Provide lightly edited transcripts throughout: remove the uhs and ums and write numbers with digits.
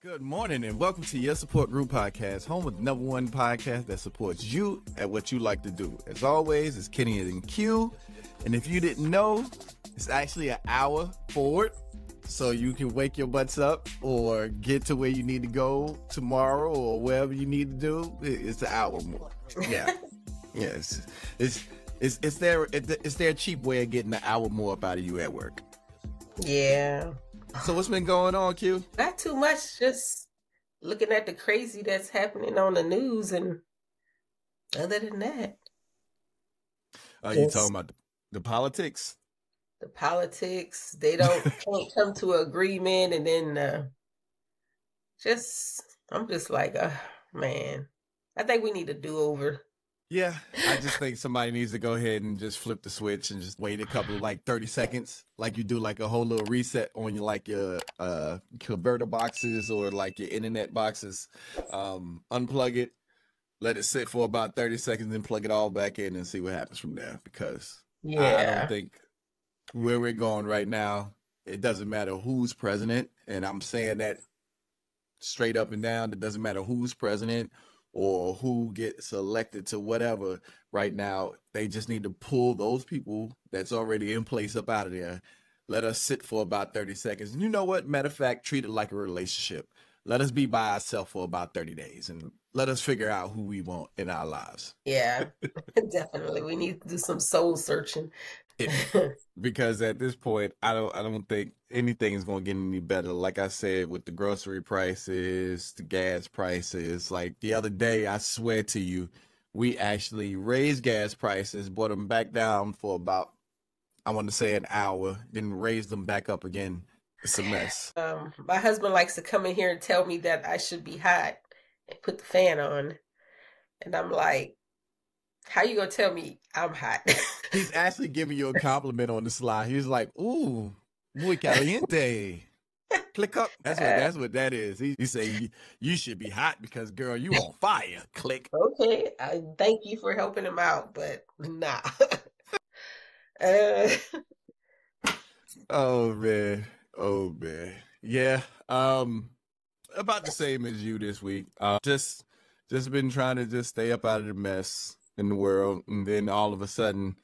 Good morning and welcome to Your Support Group Podcast, home with the number one podcast that supports you at what you like to do. As always, it's Kenny and Q. And if you didn't know, it's actually an hour forward. So you can wake your butts up or get to where you need to go tomorrow or wherever you need to do. It's an hour more. Yeah. Yes. It's their cheap way of getting an hour more up out of you at work. Yeah. So what's been going on, Q? Not too much, just looking at the crazy that's happening on the news, and other than that. Are you talking about the politics? The politics, they can't come to an agreement, and then I'm just like, man, I think we need a do-over. Yeah, I just think somebody needs to go ahead and just flip the switch and just wait a couple of 30 seconds, like you do like a whole little reset on your converter boxes or like your internet boxes. Unplug it, let it sit for about 30 seconds, then plug it all back in and see what happens from there. Because I don't think where we're going right now, it doesn't matter who's president, and I'm saying that straight up and down. It doesn't matter who's president or who gets elected to whatever right now. They just need to pull those people that's already in place up out of there. Let us sit for about 30 seconds. And you know what? Matter of fact, treat it like a relationship. Let us be by ourselves for about 30 days and let us figure out who we want in our lives. Yeah, definitely. We need to do some soul searching. Because at this point, I don't think anything is going to get any better. Like I said, with the grocery prices, the gas prices, like the other day, I swear to you, we actually raised gas prices, brought them back down for about, I want to say an hour, then raised them back up again. It's a mess. My husband likes to come in here and tell me that I should be hot and put the fan on. And I'm like, how you gonna tell me I'm hot? He's actually giving you a compliment on the slide. He's like, ooh, muy caliente. Click up. That's what that is. He say you should be hot because, girl, you on fire. Click. Okay, I thank you for helping him out, but nah. Oh man. Yeah. About the same as you this week. Just been trying to just stay up out of the mess in the world, and then all of a sudden,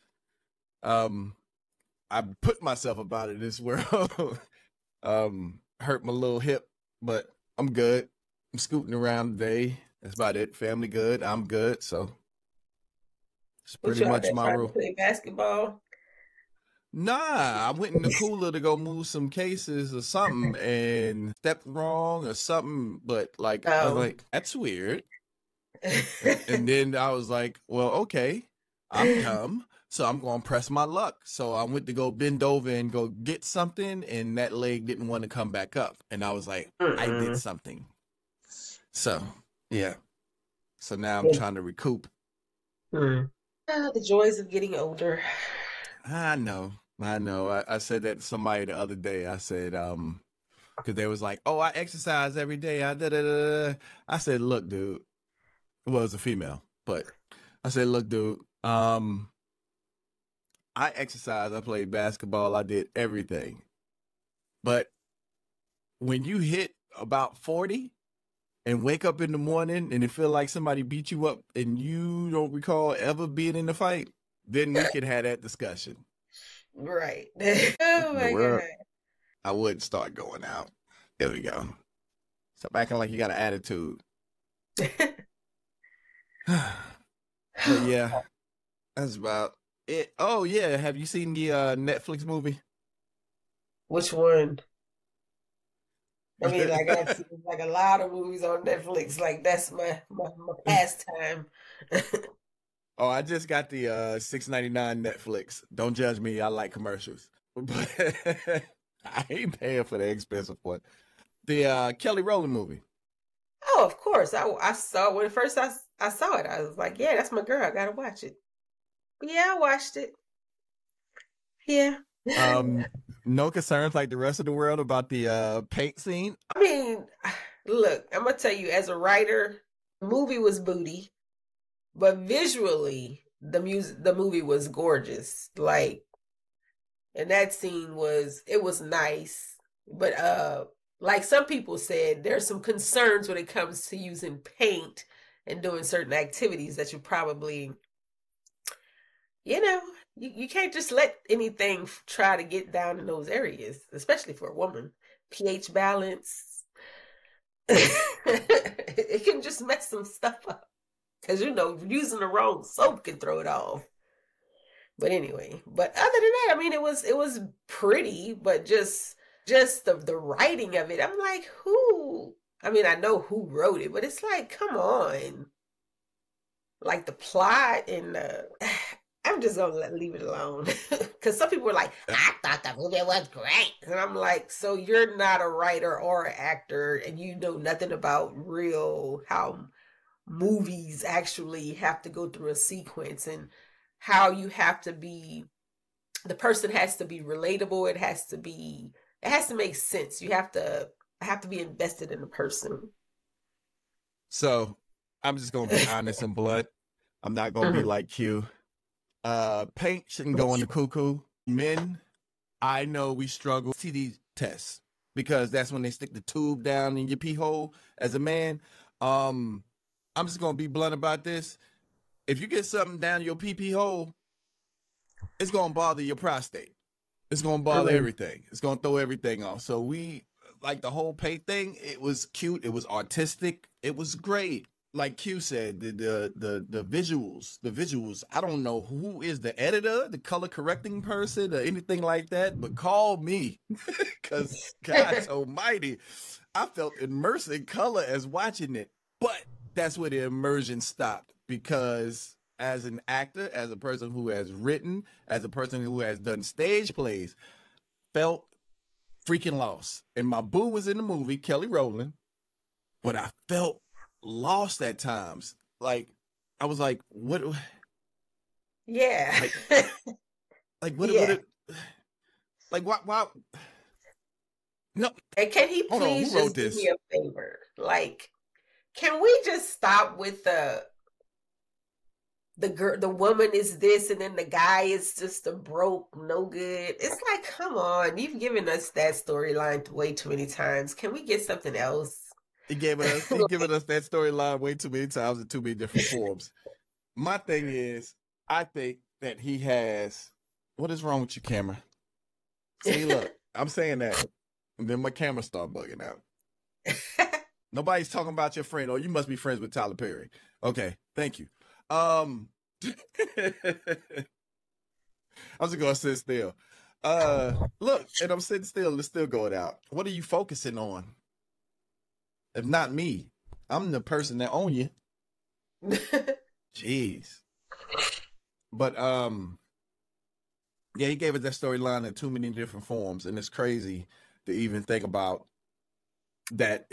I put myself about it this world. Hurt my little hip, but I'm good. I'm scooting around today. That's about it. Family good. I'm good. So it's pretty much my rule. Play basketball? Nah, I went in the cooler to go move some cases or something and stepped wrong or something. But I was like, that's weird. And then I was like, well, okay, I'm dumb, so I'm going to press my luck. So I went to go bend over and go get something, and that leg didn't want to come back up. And I was like, I did something. So, yeah. So now I'm trying to recoup. The joys of getting older. I know. I said that to somebody the other day. I said, because they was like, oh, I exercise every day. I said, look, dude. Well, it's a female, but I said, look, dude, I exercised, I played basketball, I did everything. But when you hit about 40 and wake up in the morning and it feel like somebody beat you up and you don't recall ever being in the fight, then we could have that discussion. Right. Oh my God. I would start going out. There we go. Stop acting like you got an attitude. But yeah, that's about it. Oh yeah, have you seen the Netflix movie? Which one? I mean, I've seen a lot of movies on Netflix. Like that's my pastime. Oh, I just got the $6.99 Netflix. Don't judge me. I like commercials, but I ain't paying for the expensive one. The Kelly Rowland movie. Oh, of course. I saw when first I saw it. I was like, yeah, that's my girl. I gotta watch it. But yeah, I watched it. Yeah. No concerns like the rest of the world about the paint scene. I mean, look, I'm gonna tell you, as a writer, the movie was booty, but visually, the movie was gorgeous. Like, and that scene was nice, but like some people said, there's some concerns when it comes to using paint and doing certain activities that you probably, you know, you can't just let anything try to get down in those areas, especially for a woman. pH balance, it can just mess some stuff up. Because, using the wrong soap can throw it off. But anyway, but other than that, I mean, it was pretty, but just the writing of it, I'm like, who? I mean, I know who wrote it, but it's like, come on, like the plot and I'm just gonna leave it alone because some people are like, I thought the movie was great, and I'm like, so you're not a writer or an actor, and you know nothing about real how movies actually have to go through a sequence and how you have to be the person has to be relatable. It has to make sense. I have to be invested in the person. So I'm just gonna be honest and blunt. I'm not gonna be Mhm. like Q. Paint shouldn't go in the cuckoo. Men, I know we struggle with TD tests because that's when they stick the tube down in your pee hole as a man. Um, I'm just gonna be blunt about this. If you get something down your pee hole, it's gonna bother your prostate. It's gonna bother Mhm. everything. It's gonna throw everything off. So we like the whole paint thing. It was cute. It was artistic. It was great. Like Q said, the visuals, the visuals. I don't know who is the editor, the color correcting person, or anything like that. But call me, because God Almighty, I felt immersed in color as watching it. But that's where the immersion stopped because as an actor, as a person who has written, as a person who has done stage plays, felt freaking lost. And my boo was in the movie, Kelly Rowland, but I felt lost at times. Like I was like, what? Yeah. Like, like what? Yeah. What? Like what? Why? No, And can he hold on. Who please wrote just do me this? a favor? Like, can we just stop with the girl, the woman is this, and then the guy is just a broke, no good. It's like, come on, you've given us that storyline way too many times. Can we get something else? He given us that storyline way too many times in too many different forms. My thing is, I think that he has. What is wrong with your camera? See, look, I'm saying that, and then my camera start bugging out. Nobody's talking about your friend. Oh, you must be friends with Tyler Perry. Okay, thank you. I'm just gonna sit still. Look, and I'm sitting still. It's still going out. What are you focusing on? If not me, I'm the person that own you. Jeez. But yeah, he gave us that storyline in too many different forms, and it's crazy to even think about that.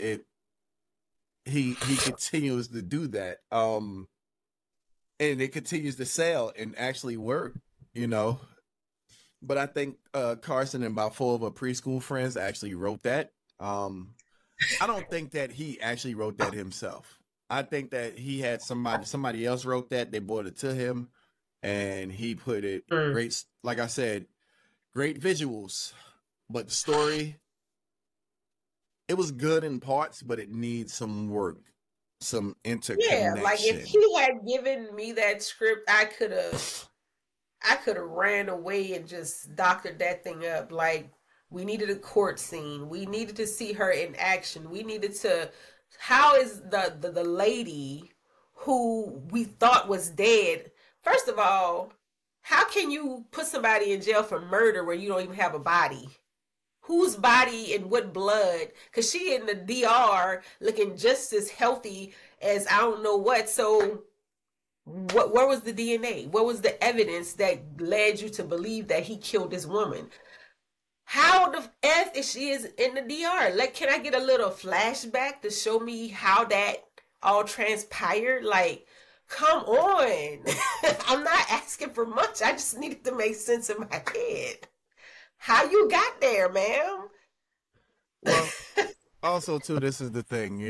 He continues to do that. And it continues to sell and actually work. You know, but I think Carson and about four of her preschool friends actually wrote that. I don't think that he actually wrote that himself. I think that he had somebody else wrote that. They brought it to him, and he put it Mm. great. Like I said, great visuals, but the story it was good in parts, but it needs some work, some Yeah, like if interconnection. he had given me that script, I could have ran away and just doctored that thing up. Like, we needed a court scene. We needed to see her in action. We needed to. How is the lady who we thought was dead? First of all, how can you put somebody in jail for murder where you don't even have a body? Whose body and what blood? Because she in the DR looking just as healthy as I don't know what. So where was the DNA? What was the evidence that led you to believe that he killed this woman? How the f is she is in the DR? Like, can I get a little flashback to show me how that all transpired? Like, come on. I'm not asking for much. I just needed to make sense in my head. How you got there, ma'am? Well, also too, this is the thing,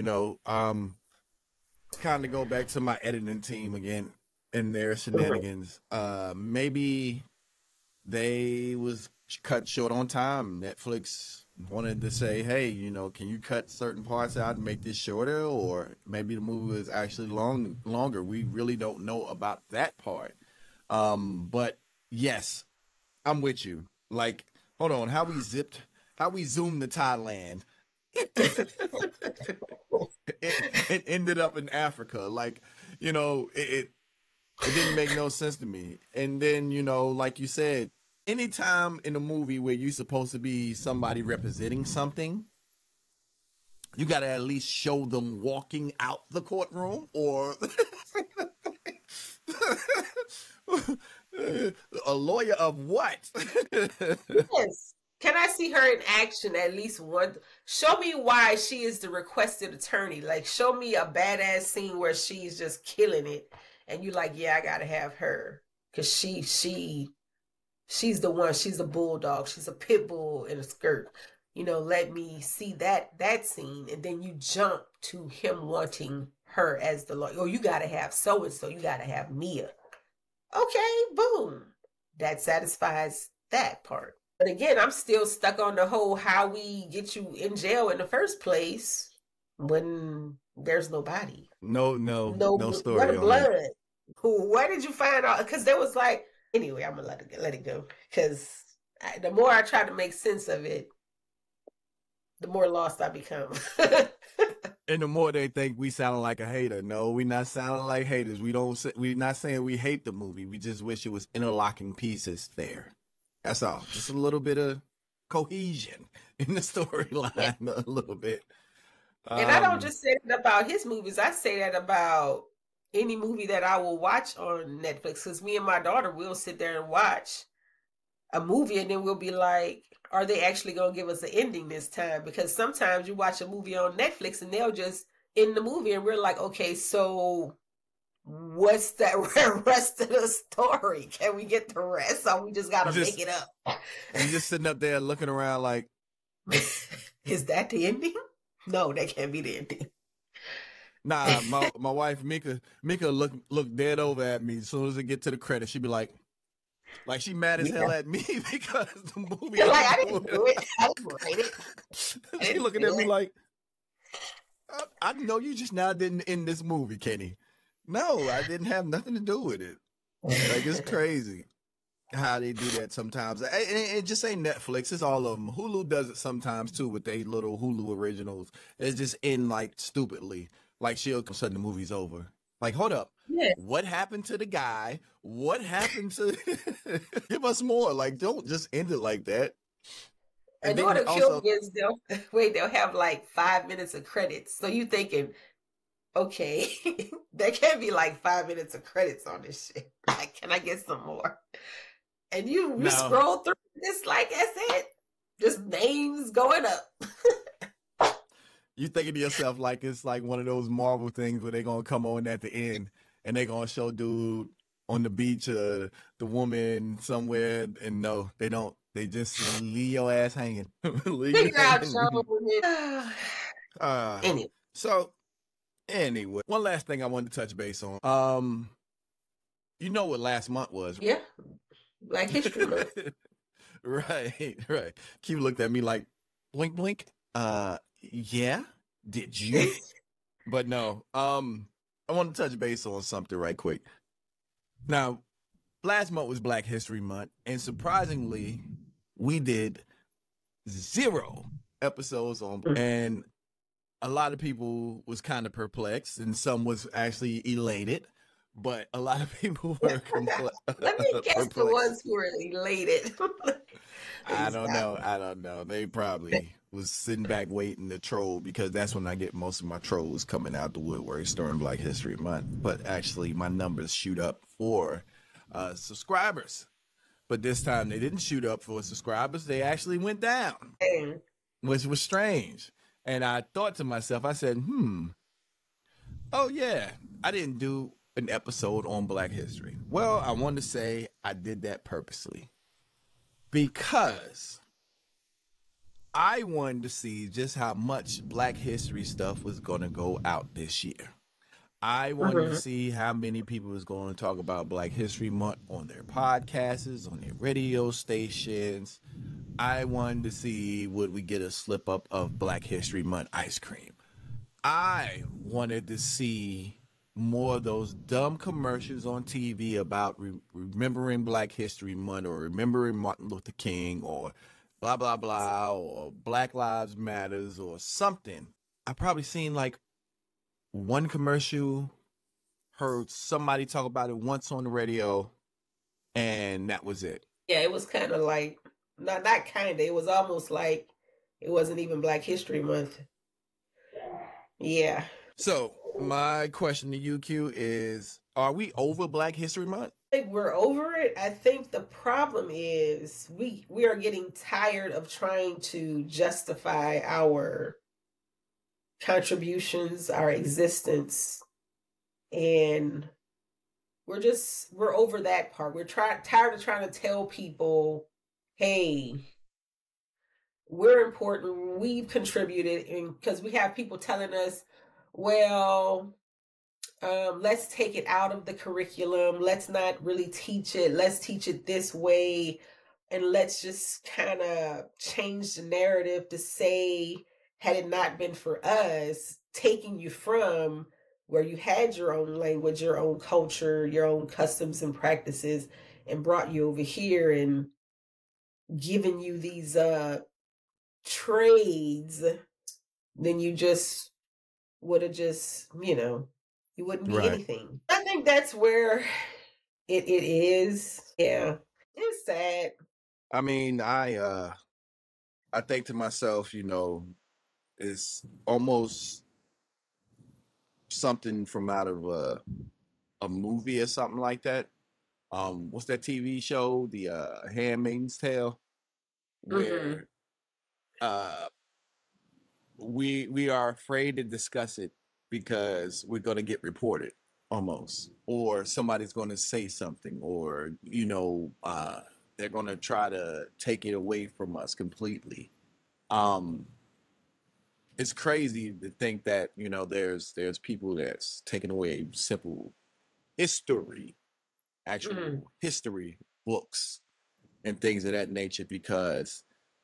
kind of go back to my editing team again and their shenanigans. Maybe they was cut short on time. Netflix wanted to say, hey, can you cut certain parts out and make this shorter, or maybe the movie was actually longer. We really don't know about that part. But yes, I'm with you. Like, hold on, how we zoomed to Thailand. It ended up in Africa. Like, it didn't make no sense to me. And then, like you said, anytime in a movie where you're supposed to be somebody representing something, you got to at least show them walking out the courtroom, or a lawyer of what? Yes. Can I see her in action at least one? Show me why she is the requested attorney. Like, show me a badass scene where she's just killing it, and you like, yeah, I gotta have her because she's the one. She's a bulldog. She's a pit bull in a skirt. Let me see that scene, and then you jump to him wanting her as the lawyer. Oh, you gotta have so and so. You gotta have Mia. Okay, boom. That satisfies that part. But again, I'm still stuck on the whole how we get you in jail in the first place when there's no body. No story what on blood. it. Where did you find out? Because there was like, anyway, I'm gonna let it go. Because the more I try to make sense of it, the more lost I become. And the more they think we sound like a hater. No, we not sounding like haters. We're not saying we hate the movie. We just wish it was interlocking pieces there. That's all. Just a little bit of cohesion in the storyline, yeah. A little bit. And I don't just say that about his movies. I say that about any movie that I will watch on Netflix. Because me and my daughter will sit there and watch a movie, and then we'll be like, are they actually going to give us an ending this time? Because sometimes you watch a movie on Netflix and they'll just end the movie, and we're like, okay, so what's that rest of the story? Can we get the rest, or we just gotta make it up? You just sitting up there looking around like, is that the ending? No, that can't be the ending. Nah, my wife Mika look dead over at me as soon as it get to the credits. She be like she mad as hell at me because the movie. Like, I didn't do it. I didn't write it. She looking at me like, I know you just now didn't end this movie, Kenny. No, I didn't have nothing to do with it. Like, it's crazy how they do that sometimes. It just ain't Netflix. It's all of them. Hulu does it sometimes too with their little Hulu originals. It's just end like stupidly. Like, she'll sudden the movie's over. Like, hold up. Yeah. What happened to the guy? What happened to? Give us more. Like, don't just end it like that. And what the kill is they'll have like 5 minutes of credits. So you thinking, okay, there can't be like 5 minutes of credits on this shit. Like, can I get some more? And you scroll through this, like, that's it. Just names going up. You thinking to yourself like it's like one of those Marvel things where they're gonna come on at the end and they're gonna show dude on the beach, the woman somewhere, and no, they don't. They just leave your ass hanging. Figure out anyway. So anyway, one last thing I wanted to touch base on. You know what last month was? Yeah, Black History Month. Right. Q looked at me like, blink, blink. Yeah, did you? But no. I want to touch base on something right quick. Now, last month was Black History Month, and surprisingly, we did 0 episodes on, and a lot of people was kind of perplexed, and some was actually elated, but a lot of people were Let me guess perplexed. The ones who were elated. I don't know. They probably was sitting back waiting to troll, because that's when I get most of my trolls coming out the woodworks during Black History Month. But actually, my numbers shoot up for subscribers. But this time, they didn't shoot up for subscribers. They actually went down, which was strange. And I thought to myself, I said, oh yeah, I didn't do an episode on Black history. Well, I want to say I did that purposely, because I wanted to see just how much Black history stuff was going to go out this year. I wanted to see how many people was going to talk about Black History Month on their podcasts, on their radio stations. I wanted to see would we get a slip up of Black History Month ice cream. I wanted to see more of those dumb commercials on TV about remembering Black History Month or remembering Martin Luther King or blah blah blah or Black Lives Matters or something. I probably seen like one commercial, heard somebody talk about it once on the radio, and that was it. Yeah, it was kind of like not kind of. It was almost like it wasn't even Black History Month. Yeah. So my question to you, Q, is: are we over Black History Month? I think we're over it. I think the problem is we are getting tired of trying to justify our contributions, our existence, and we're over that part. We're tired of trying to tell people, hey, we're important, we've contributed, and because we have people telling us, well, let's take it out of the curriculum, let's not really teach it, let's teach it this way, and let's just kind of change the narrative to say, had it not been for us taking you from where you had your own language, your own culture, your own customs and practices, and brought you over here and giving you these trades, then you just would have just, you wouldn't be anything. I think that's where it is. Yeah. It's sad. I mean, I think to myself, it's almost something from out of a movie or something like that. What's that TV show? The Handmaid's Tale, where we are afraid to discuss it because we're going to get reported almost, or somebody's going to say something, or they're going to try to take it away from us completely. It's crazy to think that there's people that's taking away simple history, actual history books and things of that nature because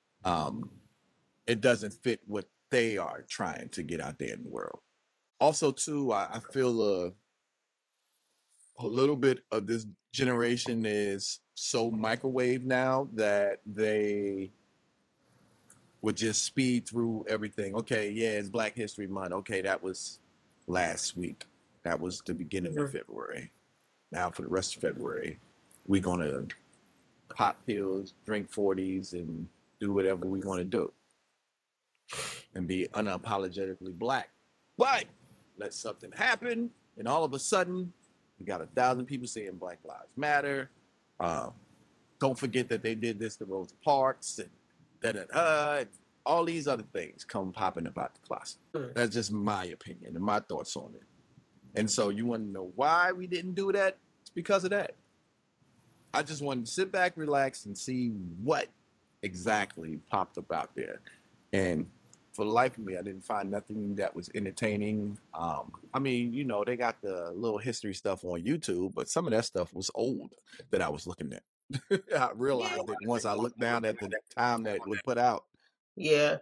it doesn't fit what they are trying to get out there in the world. Also, too, I feel a little bit of this generation is so microwave now that they would just speed through everything. Okay, yeah, it's Black History Month. Okay, that was last week. That was the beginning of February. Now for the rest of February, we're going to pop pills, drink 40s, and do whatever we want to do. And be unapologetically Black. But let something happen, and all of a sudden, we got 1,000 people saying Black Lives Matter. Don't forget that they did this to Rosa Parks, and and all these other things come popping about the closet. That's just my opinion and my thoughts on it. And so you want to know why we didn't do that? It's because of that. I just wanted to sit back, relax, and see what exactly popped up out there. And for the life of me, I didn't find nothing that was entertaining. I mean, they got the little history stuff on YouTube, but some of that stuff was old that I was looking at. I realized it once I looked down at the time that it was put out. Yeah.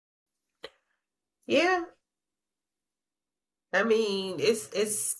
Yeah. I mean, it's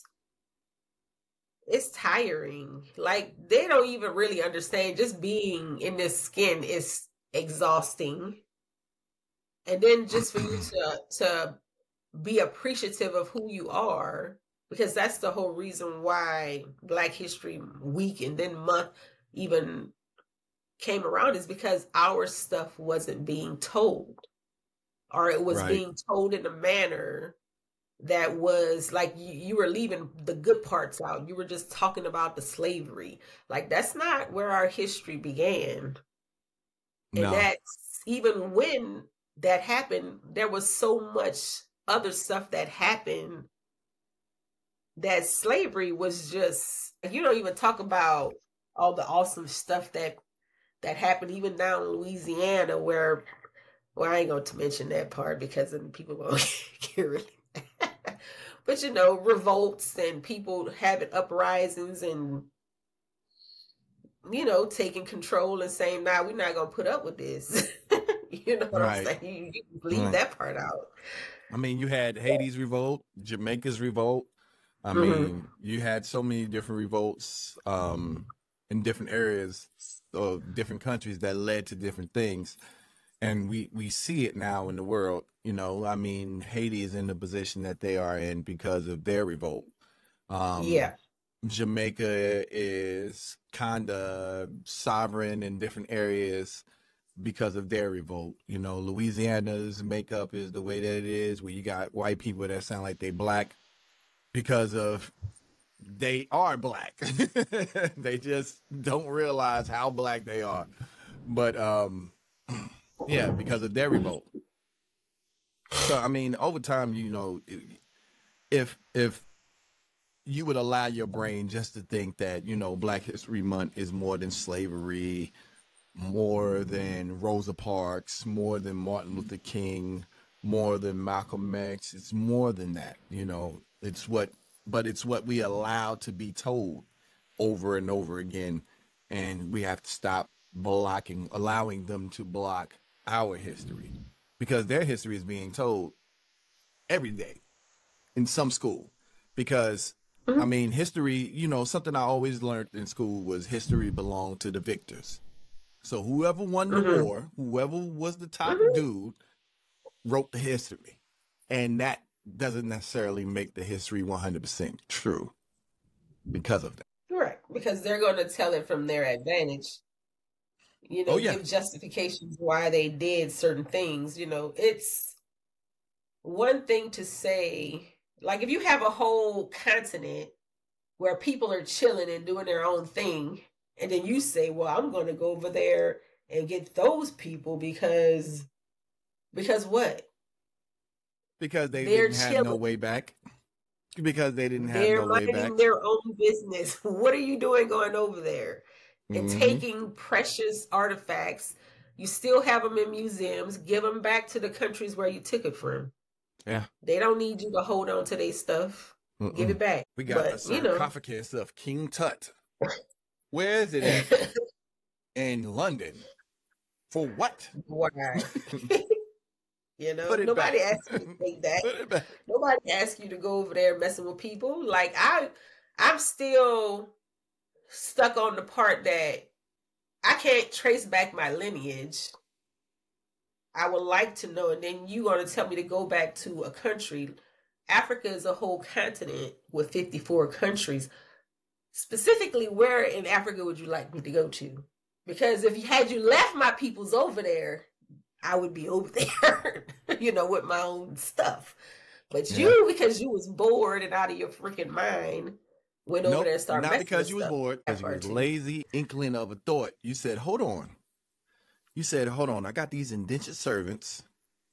tiring. Like, they don't even really understand just being in this skin is exhausting. And then just for you to be appreciative of who you are, because that's the whole reason why Black History Week and then month even came around, is because our stuff wasn't being told, or it was being told in a manner that was like you were leaving the good parts out. You were just talking about the slavery. Like, that's not where our history began. No. And that's, even when that happened, there was so much other stuff that happened that slavery was just, you don't even talk about all the awesome stuff that happened even down in Louisiana, where I ain't going to mention that part because then people going to get really But you know, revolts and people having uprisings and you know, taking control and saying, "Nah, we're not gonna put up with this." You know what I'm Right. saying? You leave Right. that part out. I mean, you had Haiti's revolt, Jamaica's revolt. I Mm-hmm. mean, you had so many different revolts in different areas of different countries that led to different things. And we see it now in the world. You know, I mean, Haiti is in the position that they are in because of their revolt. Um, Yeah. Jamaica is kind of sovereign in different areas because of their revolt. You know, Louisiana's makeup is the way that it is, where you got white people that sound like they black because of they are black. They just don't realize how black they are. But yeah, because of their revolt. So I mean, over time, you know, if you would allow your brain just to think that, you know, Black History Month is more than slavery, more than Rosa Parks, more than Martin Luther King, more than Malcolm X. It's more than that, you know. But it's what we allow to be told over and over again, and we have to stop allowing them to block our history because their history is being told every day in some school. Because I Mm-hmm. mean, history, you know, something I always learned in school was history belonged to the victors. So whoever won the Mm-hmm. war, whoever was the top Mm-hmm. dude, wrote the history. And that doesn't necessarily make the history 100% true because of that. Right. Because they're going to tell it from their advantage. You Oh, know, yeah. give justifications why they did certain things. You know, it's one thing to say, like, if you have a whole continent where people are chilling and doing their own thing, and then you say, "Well, I'm going to go over there and get those people because what? Because they They're didn't have no chilling. way back. Because they didn't have They're no way back. minding their own business. What are you doing going over there and Mm-hmm. taking precious artifacts? You still have them in museums. Give them back to the countries where you took it from. Yeah. They don't need you to hold on to their stuff. Give Mm-mm. it back. We got a But, you know, sarcophagus of King Tut. Where is it at? In London. For what? why? You know, Put it nobody back. asked you to take that. Put it back. Nobody asked you to go over there messing with people. Like I'm still stuck on the part that I can't trace back my lineage. I would like to know, and then you going to tell me to go back to a country. Africa is a whole continent with 54 countries. Specifically, where in Africa would you like me to go to? Because if you had you left my peoples over there, I would be over there, you know, with my own stuff. But Yeah. you, because you was bored and out of your freaking mind, went over Nope. there and started Not messing with because you was stuff. bored, That because you part was too. lazy, inkling of a thought. You said, hold on. You said, hold on. I got these indentured servants,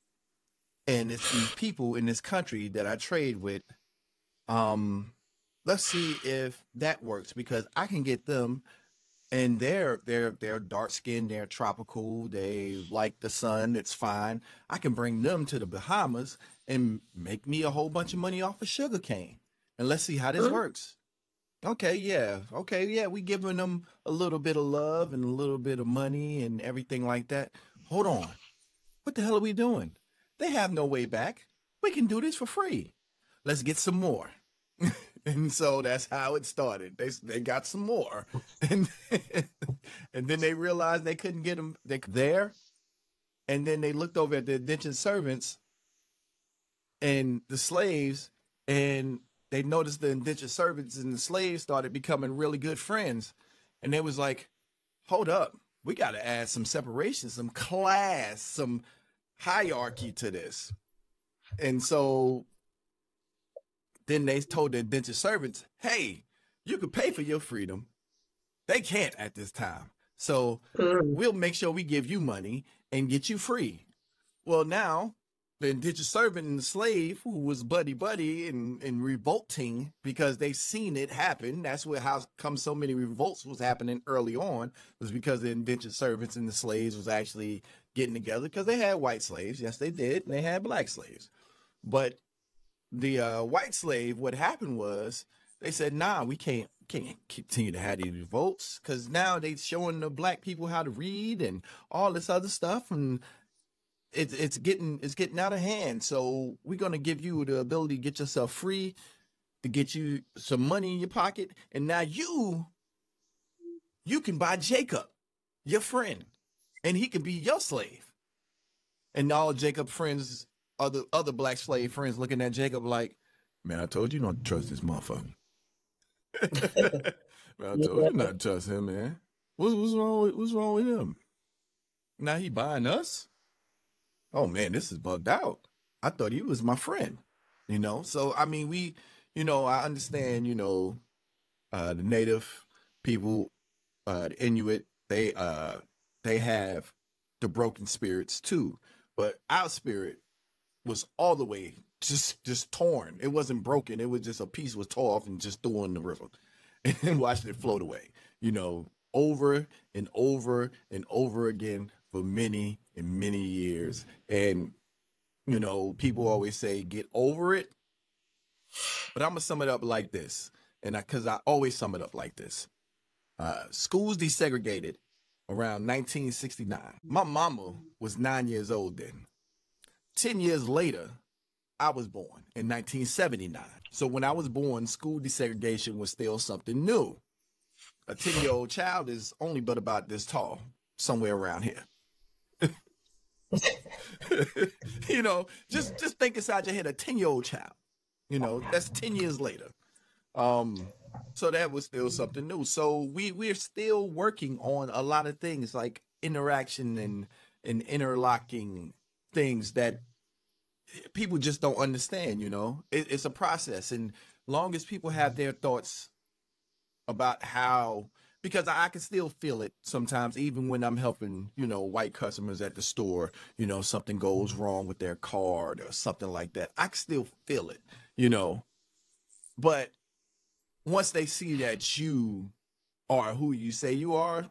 and it's these people in this country that I trade with. Um, let's see if that works because I can get them, and they're dark skinned, they're tropical, they like the sun, it's fine. I can bring them to the Bahamas and make me a whole bunch of money off of sugarcane. And let's see how this Mhm. works. Okay, yeah. We giving them a little bit of love and a little bit of money and everything like that. Hold on. What the hell are we doing? They have no way back. We can do this for free. Let's get some more. And so that's how it started. They got some more, and and then they realized they couldn't get them there. And then they looked over at the indentured servants and the slaves, and they noticed the indentured servants and the slaves started becoming really good friends. And they was like, hold up, we got to add some separation, some class, some hierarchy to this. And so then they told the indentured servants, hey, you could pay for your freedom. They can't at this time. So Mhm. we'll make sure we give you money and get you free. Well, now the indentured servant and the slave who was buddy and revolting because they seen it happen. That's what how come so many revolts was happening early on, was because the indentured servants and the slaves was actually getting together because they had white slaves. Yes, they did. And they had black slaves. But the white slave, what happened was they said, "Nah, we can't continue to have these revolts because now they showing the black people how to read and all this other stuff, and it's getting out of hand. So we're gonna give you the ability to get yourself free, to get you some money in your pocket, and now you can buy Jacob, your friend, and he can be your slave." And all Jacob friends, other black slave friends, looking at Jacob like, "Man, I told you not to trust this motherfucker." Man, I told you not to trust him, man. What's wrong with him? Now he buying us? Oh man, this is bugged out. I thought he was my friend. So I mean, I understand. The native people, the Inuit, they have the broken spirits too, but our spirit was all the way just torn. It wasn't broken. It was just a piece was tore off and just thrown in the river and watched it float away. Over and over and over again for many and many years. And people always say get over it, but I'm gonna sum it up like this, and because I always sum it up like this. Schools desegregated around 1969. My mama was 9 years old then. 10 years later, I was born in 1979. So when I was born, school desegregation was still something new. A 10-year-old child is only but about this tall, somewhere around here. Just think inside your head, a 10-year-old child. That's 10 years later. So that was still something new. So we're still working on a lot of things like interaction and interlocking things that people just don't understand. It's a process, and long as people have their thoughts about how, because I can still feel it sometimes, even when I'm helping, white customers at the store, something goes wrong with their card or something like that. I can still feel it, but once they see that you are who you say you are,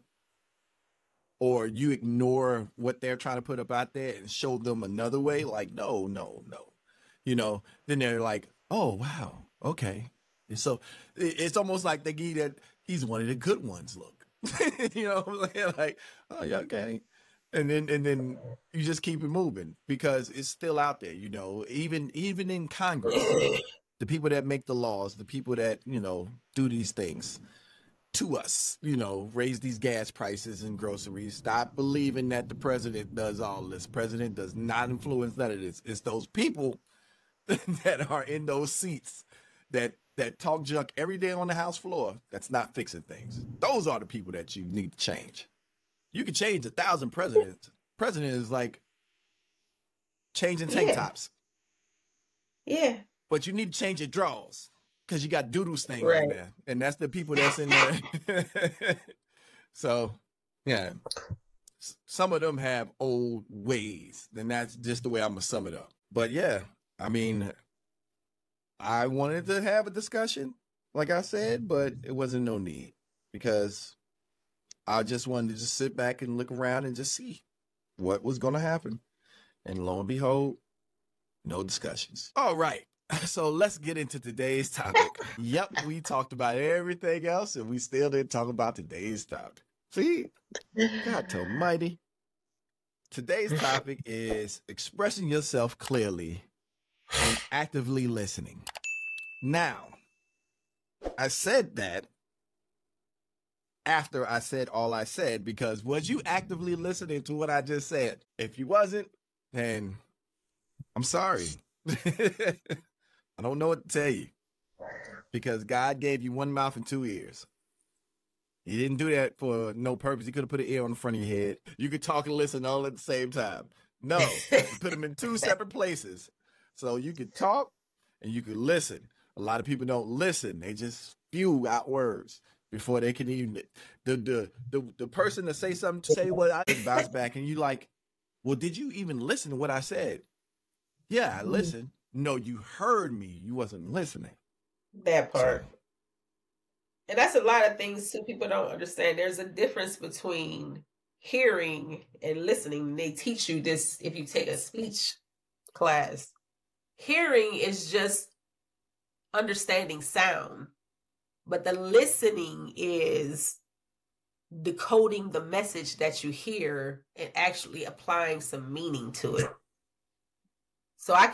or you ignore what they're trying to put up out there and show them another way, like, no, no, no, then they're like, oh, wow, okay. And so it's almost like they give that he's one of the good ones. Look, what I'm saying? Like, oh, yeah, okay. And then you just keep it moving because it's still out there. Even in Congress, the people that make the laws, the people that do these things to us, raise these gas prices and groceries. Stop believing that the president does all this. President does not influence none of this. It's those people that are in those seats that talk junk every day on the House floor that's not fixing things. Those are the people that you need to change. You can change 1,000 presidents. President is like changing tank tops. Yeah. But you need to change your drawers because you got doodle stains in there. And that's the people that's in there. So, yeah. Some of them have old ways. And that's just the way I'm going to sum it up. But yeah, I mean, I wanted to have a discussion, like I said, but it wasn't no need because I just wanted to just sit back and look around and just see what was going to happen. And lo and behold, no discussions. All right. So let's get into today's topic. Yep, we talked about everything else and we still didn't talk about today's topic. See? God almighty. Today's topic is expressing yourself clearly and actively listening. Now, I said that after I said all I said, because was you actively listening to what I just said? If you wasn't, then I'm sorry. I don't know what to tell you, because God gave you one mouth and two ears. He didn't do that for no purpose. He could have put an ear on the front of your head. You could talk and listen all at the same time. No, he put them in two separate places. So you could talk and you could listen. A lot of people don't listen. They just spew out words before they can even, the person that say something, say what I bounce back and you like, well, did you even listen to what I said? Yeah, I listened. No, you heard me. You wasn't listening. That part. So, and that's a lot of things too people don't understand. There's a difference between hearing and listening. They teach you this if you take a speech class. Hearing is just understanding sound, but the listening is decoding the message that you hear and actually applying some meaning to it. So I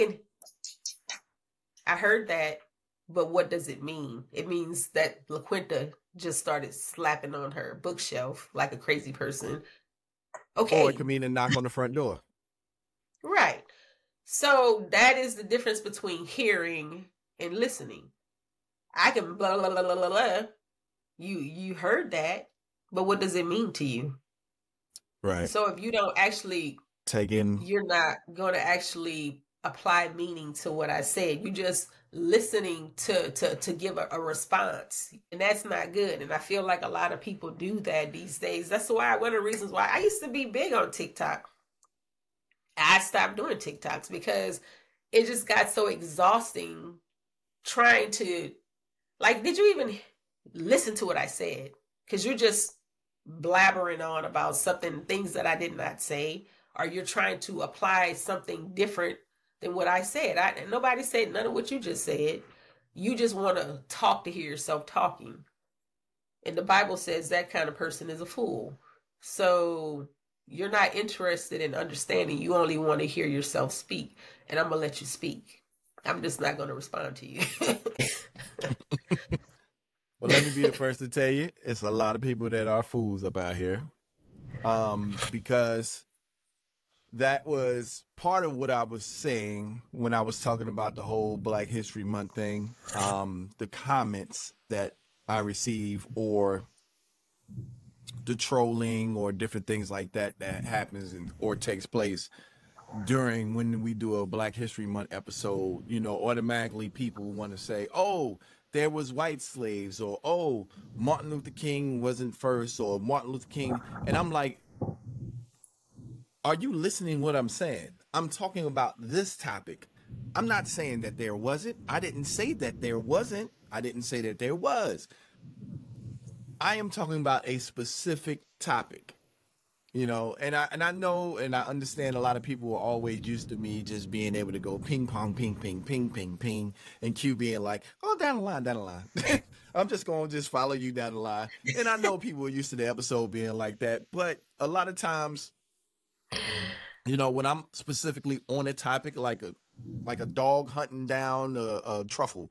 heard that, but what does it mean? It means that LaQuinta just started slapping on her bookshelf like a crazy person. Okay. Or it could mean a knock on the front door. Right. So that is the difference between hearing and listening. I can blah blah blah blah blah blah. You heard that, but what does it mean to you? Right. So if you don't actually take in, you're not going to actually apply meaning to what I said. You just listening to give a response, and that's not good. And I feel like a lot of people do that these days. That's why one of the reasons why I used to be big on TikTok. I stopped doing TikToks because it just got so exhausting trying to, like, did you even listen to what I said? Because you're just blabbering on about things that I did not say, or you're trying to apply something different than what I said. Nobody said none of what you just said. You just want to talk to hear yourself talking. And the Bible says that kind of person is a fool. So you're not interested in understanding. You only want to hear yourself speak. And I'm going to let you speak. I'm just not going to respond to you. Well, let me be the first to tell you, it's a lot of people that are fools up out here. Because that was part of what I was saying when I was talking about the whole Black History Month thing. The comments that I receive, or the trolling, or different things like that happens or takes place during when we do a Black History Month episode. Automatically people want to say, oh, there was white slaves, or oh, Martin Luther King wasn't first, or Martin Luther King. And I'm like, are you listening what I'm saying? I'm talking about this topic. I'm not saying that there wasn't. I didn't say that there wasn't. I didn't say that there was. I am talking about a specific topic. And I know and I understand a lot of people are always used to me just being able to go ping pong, ping, ping, ping, ping, ping, and Q being like, oh, down the line. I'm just going to just follow you down the line. And I know people are used to the episode being like that, but a lot of times, when I'm specifically on a topic, like a dog hunting down a truffle,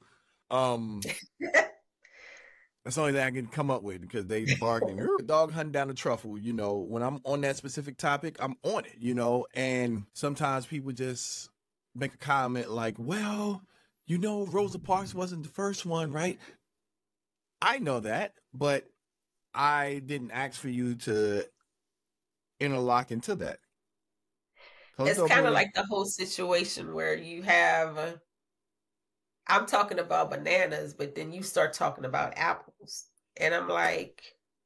that's the only thing I can come up with, because they barking. Dog hunting down the truffle, when I'm on that specific topic, I'm on it, and sometimes people just make a comment like, well, Rosa Parks wasn't the first one, right? I know that, but I didn't ask for you to interlock into that. It's kind of like the whole situation where you have... I'm talking about bananas, but then you start talking about apples. And I'm like,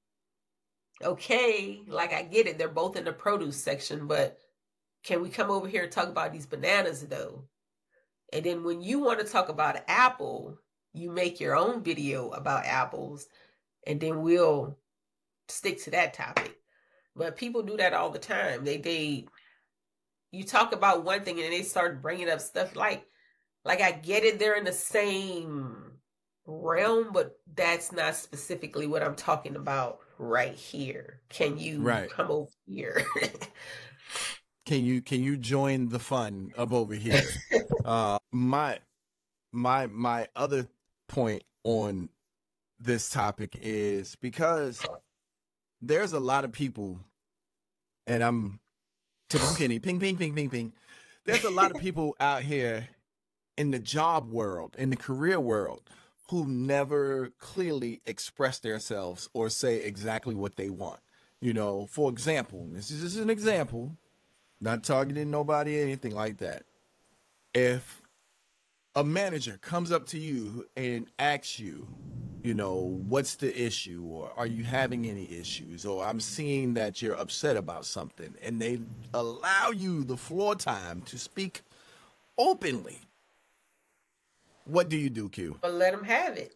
okay, like I get it. They're both in the produce section, but can we come over here and talk about these bananas though? And then when you want to talk about apple, you make your own video about apples, and then we'll stick to that topic. But people do that all the time. You talk about one thing and then they start bringing up stuff like I get it, they're in the same realm, but that's not specifically what I'm talking about right here. Can you come over here? Can you join the fun up over here? My other point on this topic is because there's a lot of people, and I'm tipping penny, ping, ping, ping, ping, ping. There's a lot of people out here in the job world, in the career world, who never clearly express themselves or say exactly what they want. For example, this is just an example, not targeting nobody or anything like that. If a manager comes up to you and asks you, what's the issue, or are you having any issues, or I'm seeing that you're upset about something, and they allow you the floor time to speak openly, what do you do, Q? Well, let them have it.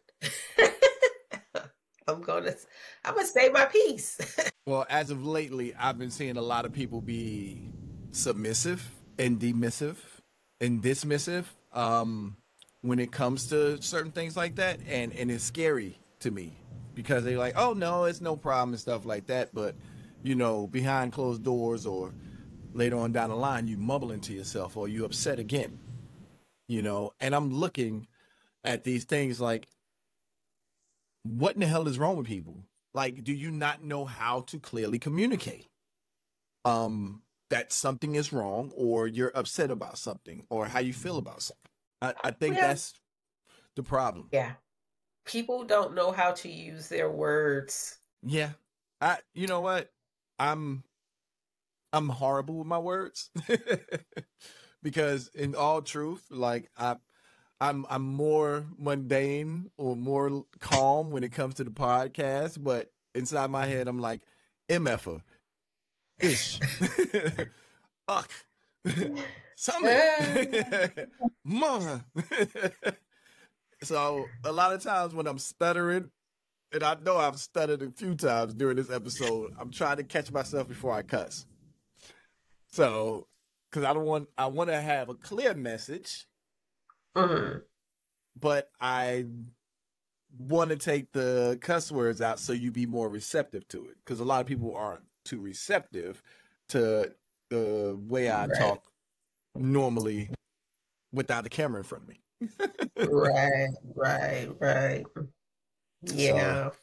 I'm gonna say my piece. Well, as of lately, I've been seeing a lot of people be submissive and dismissive when it comes to certain things like that, and it's scary to me because they're like, oh no, it's no problem and stuff like that, but behind closed doors or later on down the line, you mumbling to yourself or you upset again, and I'm looking at these things like, what in the hell is wrong with people? Like, do you not know how to clearly communicate that something is wrong or you're upset about something or how you feel about something? I think Yeah. that's the problem. Yeah. People don't know how to use their words. Yeah. You know what? I'm horrible with my words. Because in all truth, like I'm more mundane or more calm when it comes to the podcast, but inside my head I'm like MFer, ish, fuck, summit, mama. So a lot of times when I'm stuttering, and I know I've stuttered a few times during this episode, I'm trying to catch myself before I cuss. So, because I want to have a clear message, Mhm. but I want to take the cuss words out so you be more receptive to it. Because a lot of people aren't too receptive to the way I Right. talk normally without the camera in front of me. Right. So, Yeah.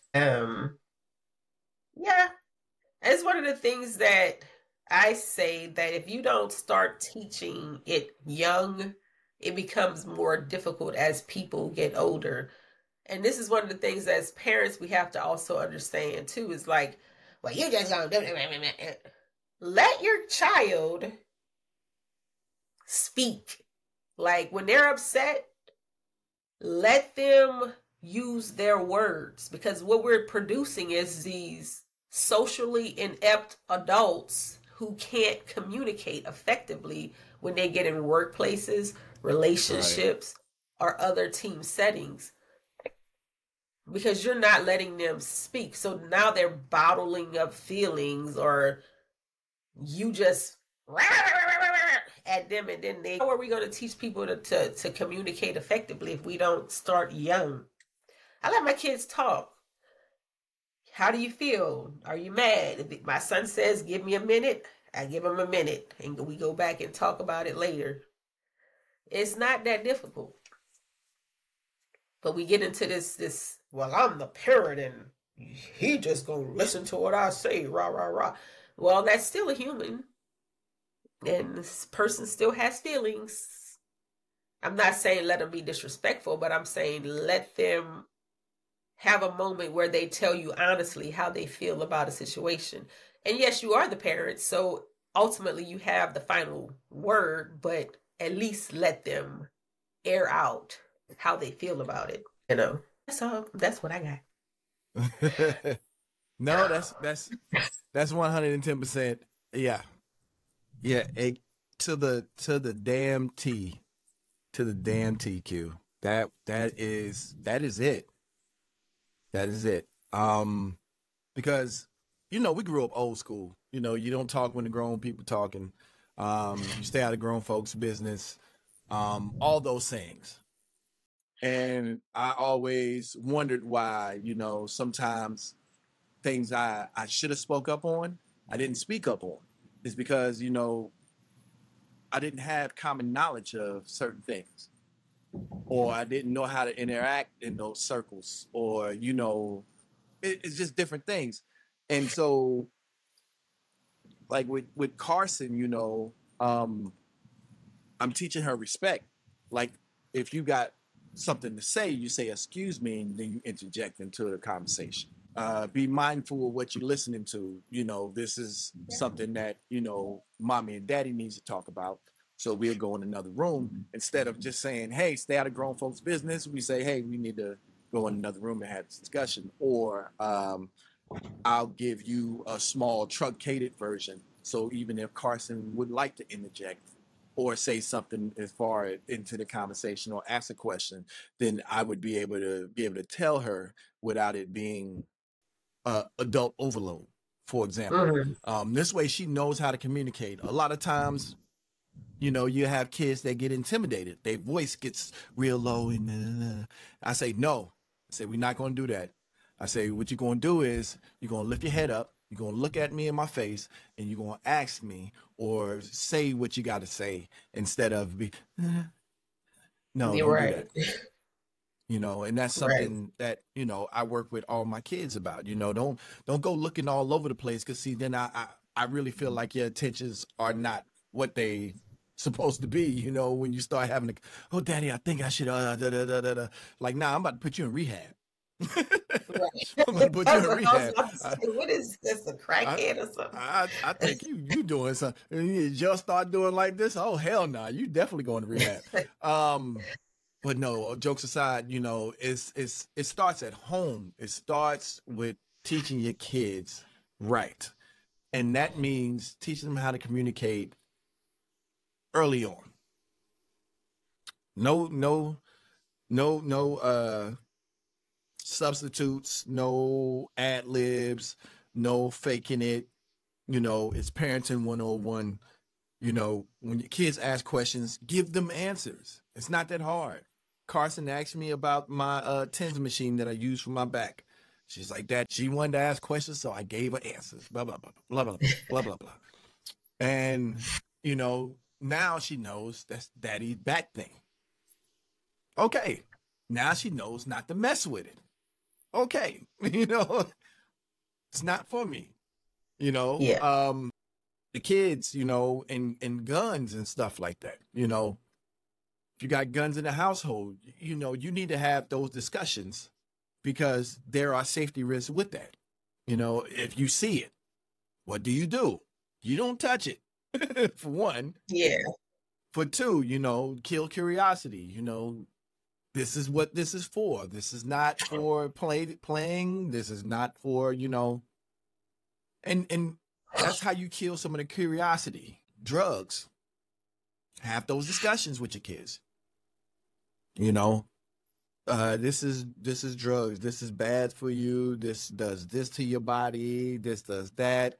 Yeah. It's one of the things that I say that if you don't start teaching it young, it becomes more difficult as people get older. And this is one of the things that as parents we have to also understand too, is like, well, you just gonna do it. Let your child speak. Like when they're upset, let them use their words, because what we're producing is these socially inept adults who can't communicate effectively when they get in workplaces, relationships, or other team settings, because you're not letting them speak. So now they're bottling up feelings, or you just at them, and then how are we going to teach people to communicate effectively if we don't start young? I let my kids talk. How do you feel? Are you mad? If my son says, give me a minute, I give him a minute, and we go back and talk about it later. It's not that difficult. But we get into this, well, I'm the parent and he just gonna listen to what I say, rah, rah, rah. Well, that's still a human, and this person still has feelings. I'm not saying let them be disrespectful, but I'm saying let them have a moment where they tell you honestly how they feel about a situation. And yes, you are the parent, so ultimately you have the final word, but at least let them air out how they feel about it. That's all. That's what I got. No, that's 110%. Yeah. Yeah, to the damn T, to the damn TQ. That is it. That is it. Because we grew up old school. You don't talk when the grown people talking. You stay out of grown folks' business. All those things. And I always wondered why, sometimes things I should have spoke up on, I didn't speak up on. It's because, I didn't have common knowledge of certain things, or I didn't know how to interact in those circles, or, it's just different things. And so, like with Carson, I'm teaching her respect. Like, if you got something to say, you say, excuse me, and then you interject into the conversation. Be mindful of what you're listening to. This is something that, mommy and daddy needs to talk about. So we'll go in another room. Instead of just saying, hey, stay out of grown folks' business, we say, hey, we need to go in another room and have this discussion. Or I'll give you a small truncated version. So even if Carson would like to interject or say something as far into the conversation or ask a question, then I would be able to tell her without it being adult overload, for example. got. This way she knows how to communicate. A lot of times You have kids that get intimidated. Their voice gets real low. And I say, no. I say, we're not going to do that. I say, what you're going to do is you're going to lift your head up. You're going to look at me in my face and you're going to ask me or say what you got to say instead of no, You're don't right. do that. And that's Right. something that, I work with all my kids about, don't go looking all over the place. Cause see, then I really feel like your intentions are not what they supposed to be, when you start having oh, daddy, I think I should, like, nah, I'm about to put you in rehab. Right. I'm gonna put you That's in what I was rehab. about to say. What is this, a I, crackhead or something? I think you doing something. And you just start doing like this. Oh hell no, you definitely going to rehab. But no, jokes aside, it starts at home. It starts with teaching your kids right, and that means teaching them how to communicate early on. No substitutes, no ad libs, no faking it. It's parenting 101. When your kids ask questions, give them answers. It's not that hard. Carson asked me about my TENS machine that I use for my back. She's like that. She wanted to ask questions, so I gave her answers. Blah, blah, blah, blah, blah, blah, blah, blah. And, now she knows that's daddy's back thing. Okay. Now she knows not to mess with it. Okay. It's not for me. Yeah. The kids, and guns and stuff like that. If you got guns in the household, you need to have those discussions because there are safety risks with that. If you see it, what do? You don't touch it, for one. Yeah. For two, kill curiosity. This is what this is for. This is not for playing. This is not for, and that's how you kill some of the curiosity. Drugs. Have those discussions with your kids. This is drugs. This is bad for you. This does this to your body. This does that.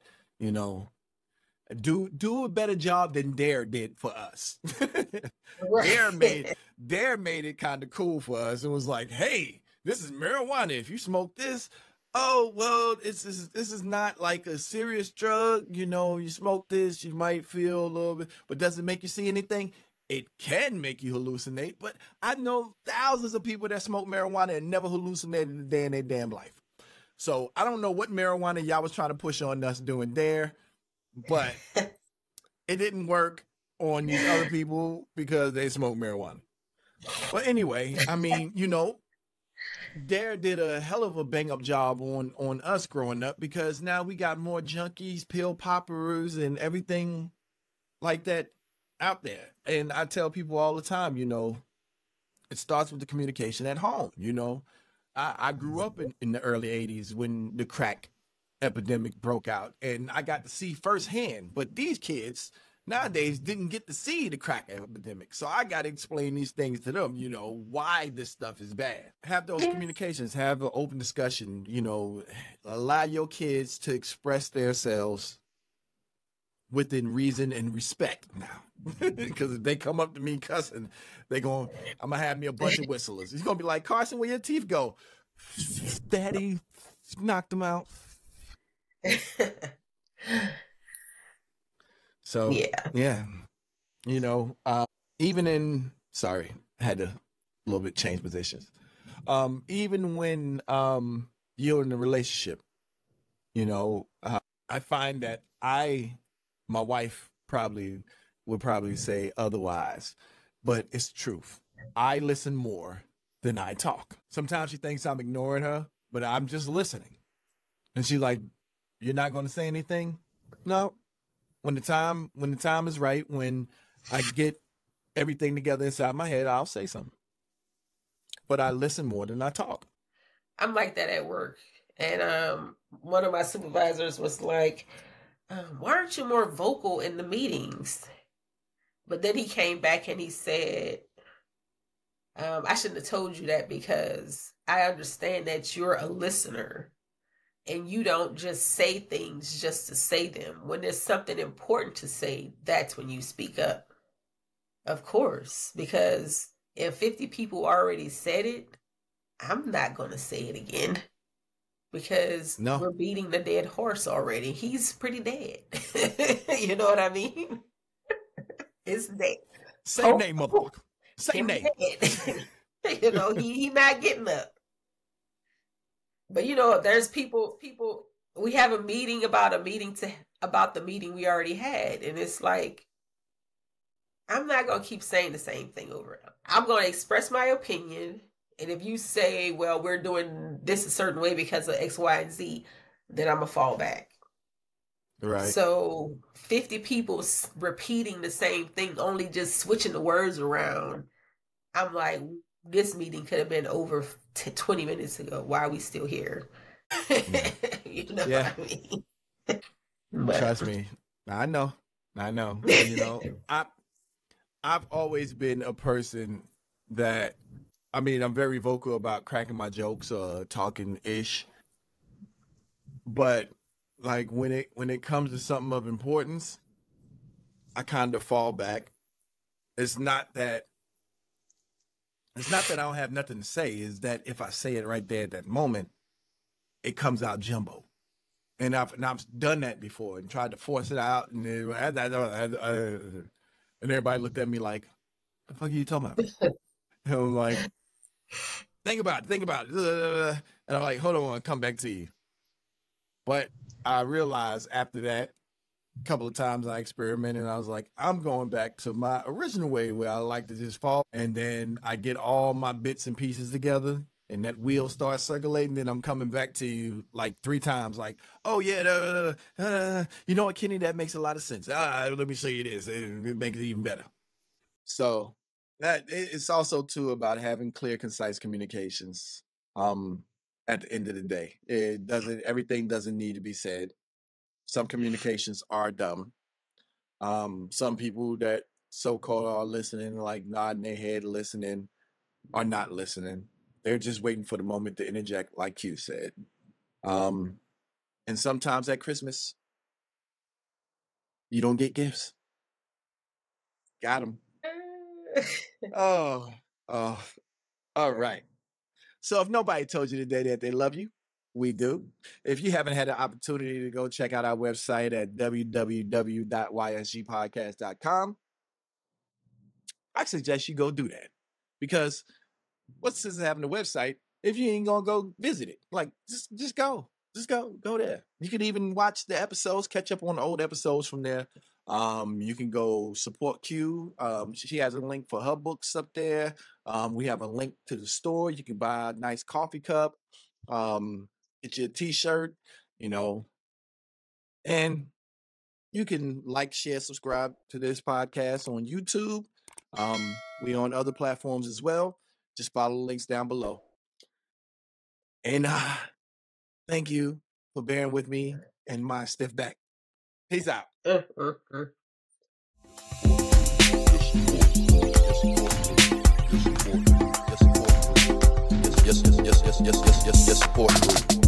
Do a better job than Dare did for us. Right. Dare made it kind of cool for us. It was like, hey, this is marijuana. If you smoke this, oh well, this is not like a serious drug. You smoke this, you might feel a little bit, but does it make you see anything? It can make you hallucinate, but I know thousands of people that smoke marijuana and never hallucinated a day in their damn life. So I don't know what marijuana y'all was trying to push on us doing there, but it didn't work on these other people because they smoke marijuana. But anyway, I mean, Dare did a hell of a bang up job on us growing up because now we got more junkies, pill poppers, and everything like that out there. And I tell people all the time, it starts with the communication at home. I grew up in the early 80s when the crack epidemic broke out, and I got to see firsthand. But these kids nowadays didn't get to see the crack epidemic. So I got to explain these things to them, why this stuff is bad. Have those communications, have an open discussion, allow your kids to express themselves within reason and respect now. Because if they come up to me cussing, I'm going to have me a bunch of whistlers. He's going to be like, Carson, where your teeth go? Daddy knocked them out. So, yeah, even in, sorry, I had to a little bit change positions. Even when you're in a relationship, I find that my wife would probably say otherwise, but it's the truth. I listen more than I talk. Sometimes she thinks I'm ignoring her, but I'm just listening. And she's like, you're not going to say anything? No. When the time is right, when I get everything together inside my head, I'll say something. But I listen more than I talk. I'm like that at work. And one of my supervisors was like, why aren't you more vocal in the meetings? But then he came back and he said, I shouldn't have told you that because I understand that you're a listener and you don't just say things just to say them. When there's something important to say, that's when you speak up. Of course, because if 50 people already said it, I'm not going to say it again because No. we're beating the dead horse already. He's pretty dead. You know what I mean? It's dead. Same name, motherfucker. Same name. You know, he not getting up. But you know, there's people we have a meeting about the meeting we already had, and it's like I'm not gonna keep saying the same thing over. I'm gonna express my opinion, and if you say, well, we're doing this a certain way because of X, Y, and Z, then I'm gonna fall back. Right. So 50 people repeating the same thing, only just switching the words around. I'm like, this meeting could have been over 20 minutes ago. Why are we still here? You know what I mean? Trust me. I know. You know, I've always been a person that, I mean, I'm very vocal about cracking my jokes or talking ish. But like when it comes to something of importance, I kind of fall back. It's not that I don't have nothing to say. Is that if I say it right there at that moment, it comes out jumbo. And I've done that before and tried to force it out, and everybody looked at me like, "The fuck are you talking about?" And I'm like, "Think about it." And I'm like, "Hold on, I'll come back to you." But I realized after that, a couple of times I experimented, and I was like, I'm going back to my original way where I like to just fall, and then I get all my bits and pieces together, and that wheel starts circulating, then I'm coming back to you like 3 times, like, oh yeah, you know what, Kenny, that makes a lot of sense. Let me show you this. It makes it even better. So that it's also too about having clear, concise communications. At the end of the day, everything doesn't need to be said. Some communications are dumb. Some people that so-called are listening, like nodding their head, listening, are not listening. They're just waiting for the moment to interject, like Q said. And sometimes at Christmas, you don't get gifts. Got them. Oh, all right. So if nobody told you today that they love you, we do. If you haven't had the opportunity to go check out our website at www.ysgpodcast.com, I suggest you go do that. Because what's the sense of having a website if you ain't gonna go visit it? Like, just go. Just go there. You can even watch the episodes, catch up on the old episodes from there. You can go support Q. She has a link for her books up there. We have a link to the store. You can buy a nice coffee cup, get you a t-shirt, you know, and you can like, share, subscribe to this podcast on YouTube. We on other platforms as well. Just follow the links down below. And thank you for bearing with me and my stiff back. Peace out. Yes, support.